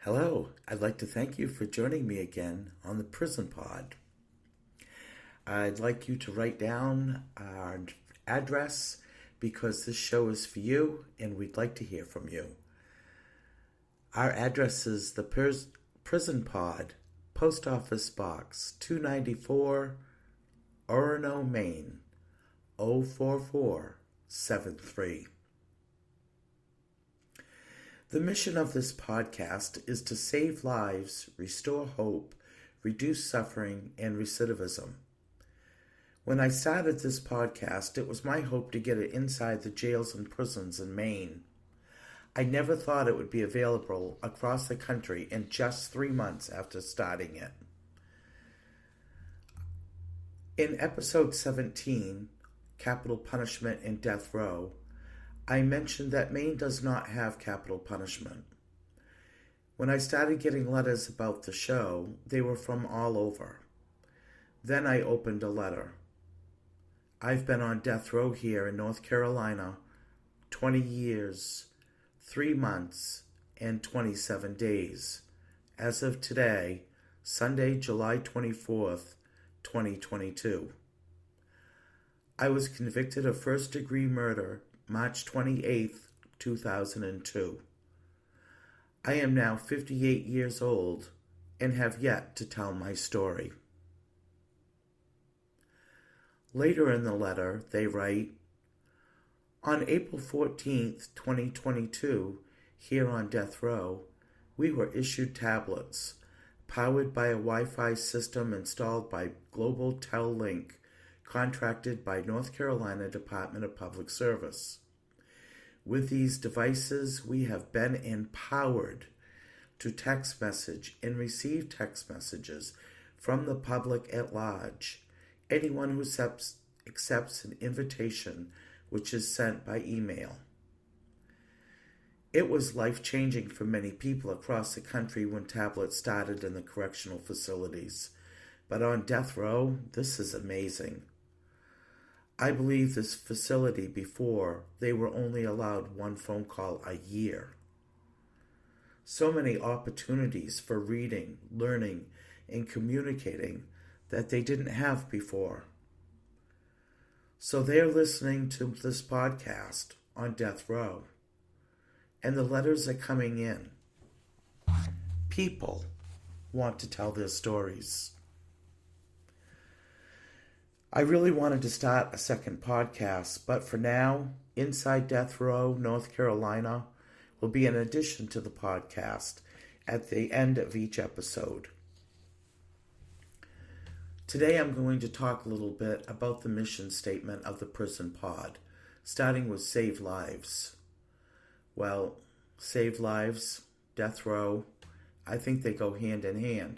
Hello, I'd like to thank you for joining me again on the Prison Pod. I'd like you to write down our address because this show is for you and we'd like to hear from you. Our address is the Prison Pod, Post Office Box 294, Orono, Maine 04473. The mission of this podcast is to save lives, restore hope, reduce suffering, and recidivism. When I started this podcast, it was my hope to get it inside the jails and prisons in Maine. I never thought it would be available across the country in just 3 months after starting it. In episode 17, Capital Punishment and Death Row, I mentioned that Maine does not have capital punishment. When I started getting letters about the show, they were from all over. Then I opened a letter. I've been on death row here in North Carolina 20 years, 3 months, and 27 days. As of today, Sunday, July 24th, 2022. I was convicted of first-degree murder March 28th, 2002. I am now 58 years old and have yet to tell my story. Later in the letter, they write, on April 14th, 2022, here on death row, we were issued tablets powered by a Wi-Fi system installed by Global Tel Link, contracted by North Carolina Department of Public Service. With these devices, we have been empowered to text message and receive text messages from the public at large, anyone who accepts an invitation which is sent by email. It was life-changing for many people across the country when tablets started in the correctional facilities, but on death row, this is amazing. I believe this facility before, they were only allowed one phone call a year. So many opportunities for reading, learning, and communicating that they didn't have before. So they're listening to this podcast on death row, and the letters are coming in. People want to tell their stories. I really wanted to start a second podcast, but for now, Inside Death Row, North Carolina, will be an addition to the podcast at the end of each episode. Today I'm going to talk a little bit about the mission statement of the Prison Pod, starting with Save Lives. Well, save lives, death row, I think they go hand in hand.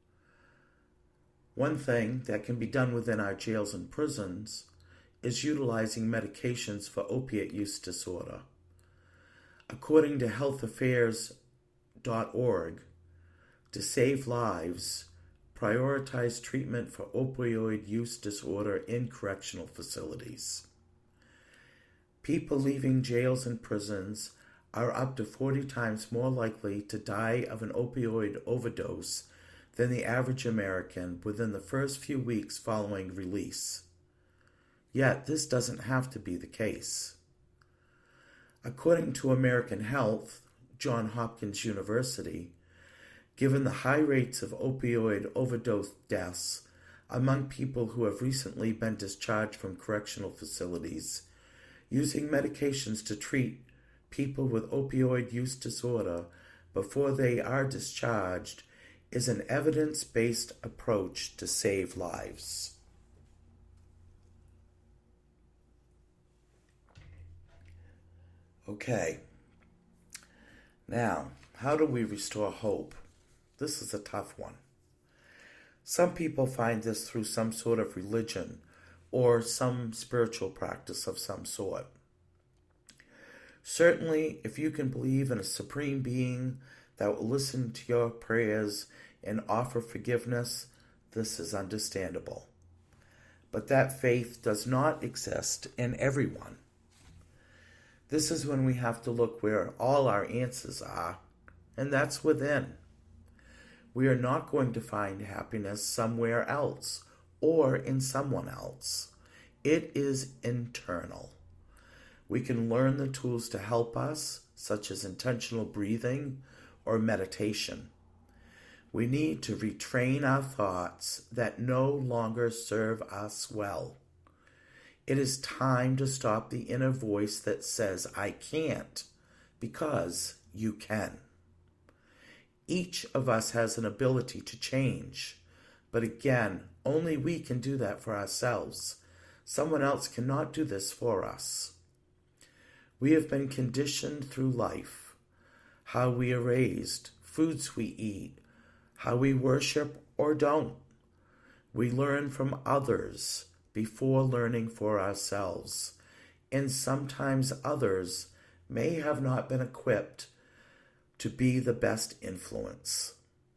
One thing that can be done within our jails and prisons is utilizing medications for opiate use disorder. According to healthaffairs.org, to save lives, prioritize treatment for opioid use disorder in correctional facilities. People leaving jails and prisons are up to 40 times more likely to die of an opioid overdose than the average American within the first few weeks following release. Yet this doesn't have to be the case. According to American Health, Johns Hopkins University, given the high rates of opioid overdose deaths among people who have recently been discharged from correctional facilities, using medications to treat people with opioid use disorder before they are discharged is an evidence-based approach to save lives. Okay. Now, how do we restore hope? This is a tough one. Some people find this through some sort of religion or some spiritual practice of some sort. Certainly, if you can believe in a supreme being that will listen to your prayers and offer forgiveness, this is understandable. But that faith does not exist in everyone. This is when we have to look where all our answers are and that's within. We are not going to find happiness somewhere else or in someone else. It is internal. We can learn the tools to help us, such as intentional breathing or meditation. We need to retrain our thoughts that no longer serve us well. It is time to stop the inner voice that says, I can't, because you can. Each of us has an ability to change, but again, only we can do that for ourselves. Someone else cannot do this for us. We have been conditioned through life, how we are raised, foods we eat, how we worship or don't. We learn from others before learning for ourselves, and sometimes others may have not been equipped to be the best influence.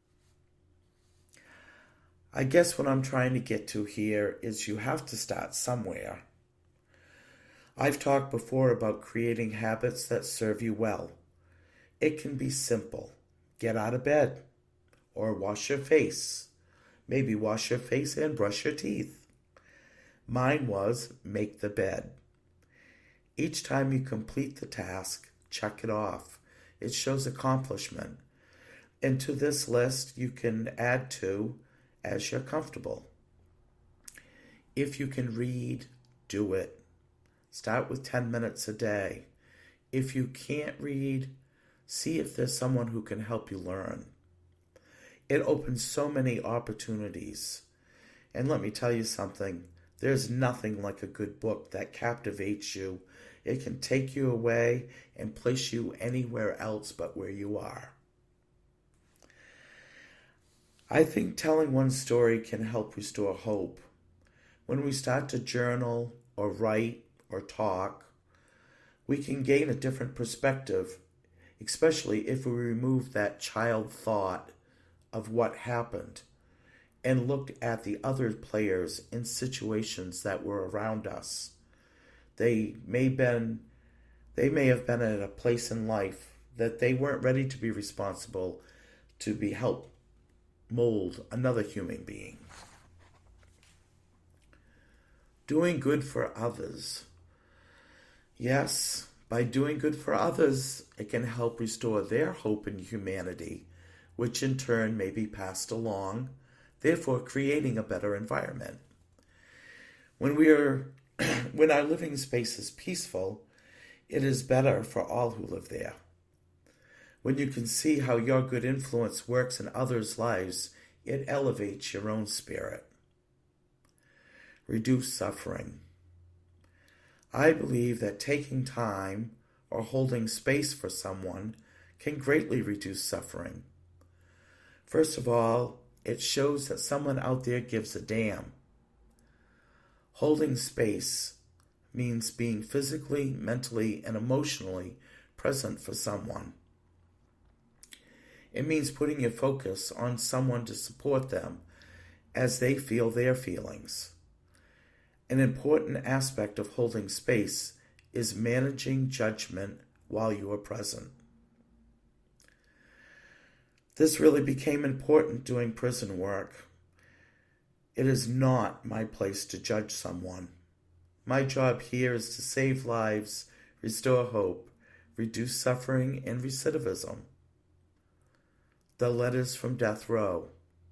I guess what I'm trying to get to here is you have to start somewhere. I've talked before about creating habits that serve you well. It can be simple. Get out of bed or wash your face. Maybe wash your face and brush your teeth. Mine was make the bed. Each time you complete the task, check it off. It shows accomplishment. And to this list, you can add to as you're comfortable. If you can read, do it. Start with 10 minutes a day. If you can't read, see if there's someone who can help you learn. It opens so many opportunities. And let me tell you something, there's nothing like a good book that captivates you. It can take you away and place you anywhere else but where you are. I think telling one story can help restore hope. When we start to journal or write or talk, we can gain a different perspective, especially if we remove that child thought of what happened and looked at the other players in situations that were around us. They may have been at a place in life that they weren't ready to be responsible to be helped mold another human being. Doing good for others. Yes, by doing good for others, it can help restore their hope in humanity, which in turn may be passed along, therefore creating a better environment. When our living space is peaceful, it is better for all who live there. When you can see how your good influence works in others' lives, it elevates your own spirit. Reduce suffering. I believe that taking time or holding space for someone can greatly reduce suffering. First of all, it shows that someone out there gives a damn. Holding space means being physically, mentally, and emotionally present for someone. It means putting your focus on someone to support them as they feel their feelings. An important aspect of holding space is managing judgment while you are present. This really became important doing prison work. It is not my place to judge someone. My job here is to save lives, restore hope, reduce suffering and recidivism. The letters from death row.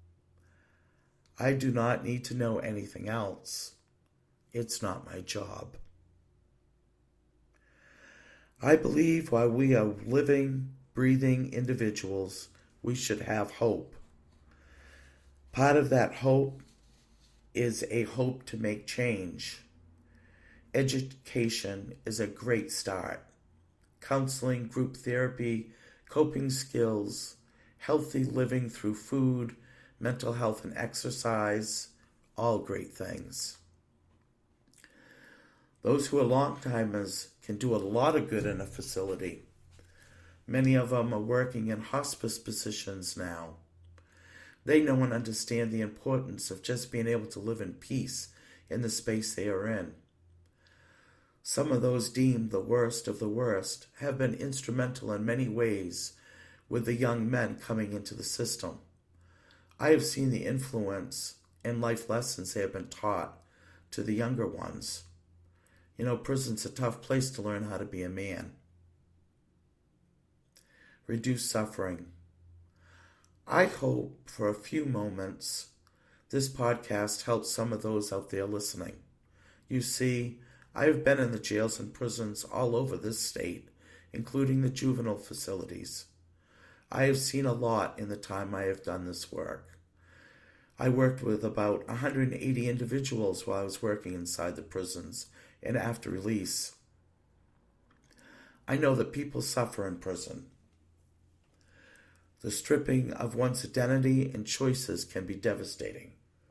I do not need to know anything else. It's not my job. I believe while we are living, breathing individuals, we should have hope. Part of that hope is a hope to make change. Education is a great start. Counseling, group therapy, coping skills, healthy living through food, mental health and exercise, all great things. Those who are long-timers can do a lot of good in a facility. Many of them are working in hospice positions now. They know and understand the importance of just being able to live in peace in the space they are in. Some of those deemed the worst of the worst have been instrumental in many ways with the young men coming into the system. I have seen the influence and life lessons they have been taught to the younger ones. Prison's a tough place to learn how to be a man. Reduce suffering. I hope for a few moments this podcast helps some of those out there listening. You see, I have been in the jails and prisons all over this state, including the juvenile facilities. I have seen a lot in the time I have done this work. I worked with about 180 individuals while I was working inside the prisons and after release. I know that people suffer in prison. The stripping of one's identity and choices can be devastating.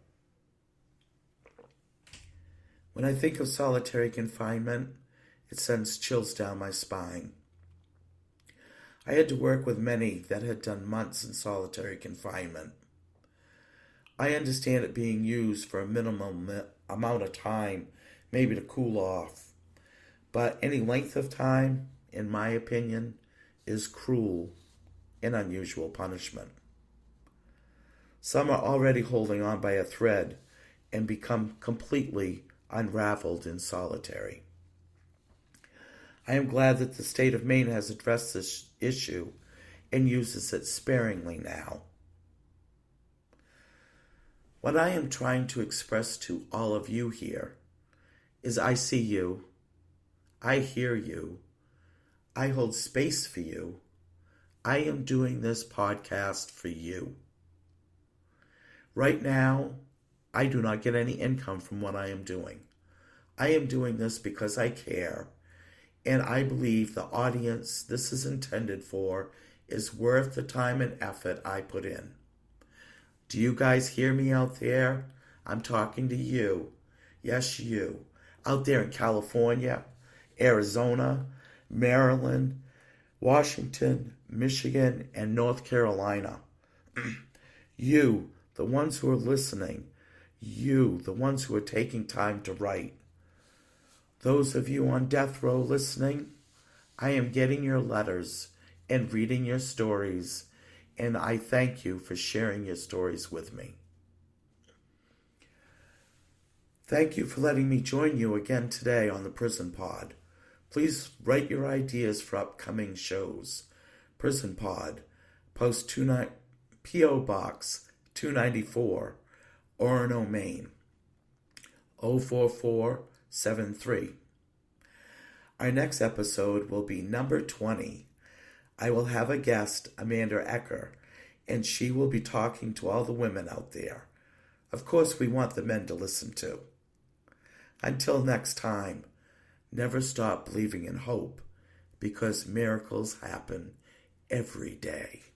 When I think of solitary confinement, it sends chills down my spine. I had to work with many that had done months in solitary confinement. I understand it being used for a minimum amount of time, maybe to cool off. But any length of time, in my opinion, is cruel and unusual punishment. Some are already holding on by a thread and become completely unraveled in solitary. I am glad that the state of Maine has addressed this issue and uses it sparingly now. What I am trying to express to all of you here is I see you, I hear you, I hold space for you. I am doing this podcast for you. Right now, I do not get any income from what I am doing. I am doing this because I care, and I believe the audience this is intended for is worth the time and effort I put in. Do you guys hear me out there? I'm talking to you. Yes, you. Out there in California, Arizona, Maryland, Washington, Michigan, and North Carolina. You, the ones who are listening. You, the ones who are taking time to write. Those of you on death row listening, I am getting your letters and reading your stories, and I thank you for sharing your stories with me. Thank you for letting me join you again today on the Prison Pod. Please write your ideas for upcoming shows. Prison Pod, P.O. Box 294, Orono, Maine, 04473. Our next episode will be number 20. I will have a guest, Amanda Ecker, and she will be talking to all the women out there. Of course, we want the men to listen too. Until next time, never stop believing in hope, because miracles happen every day.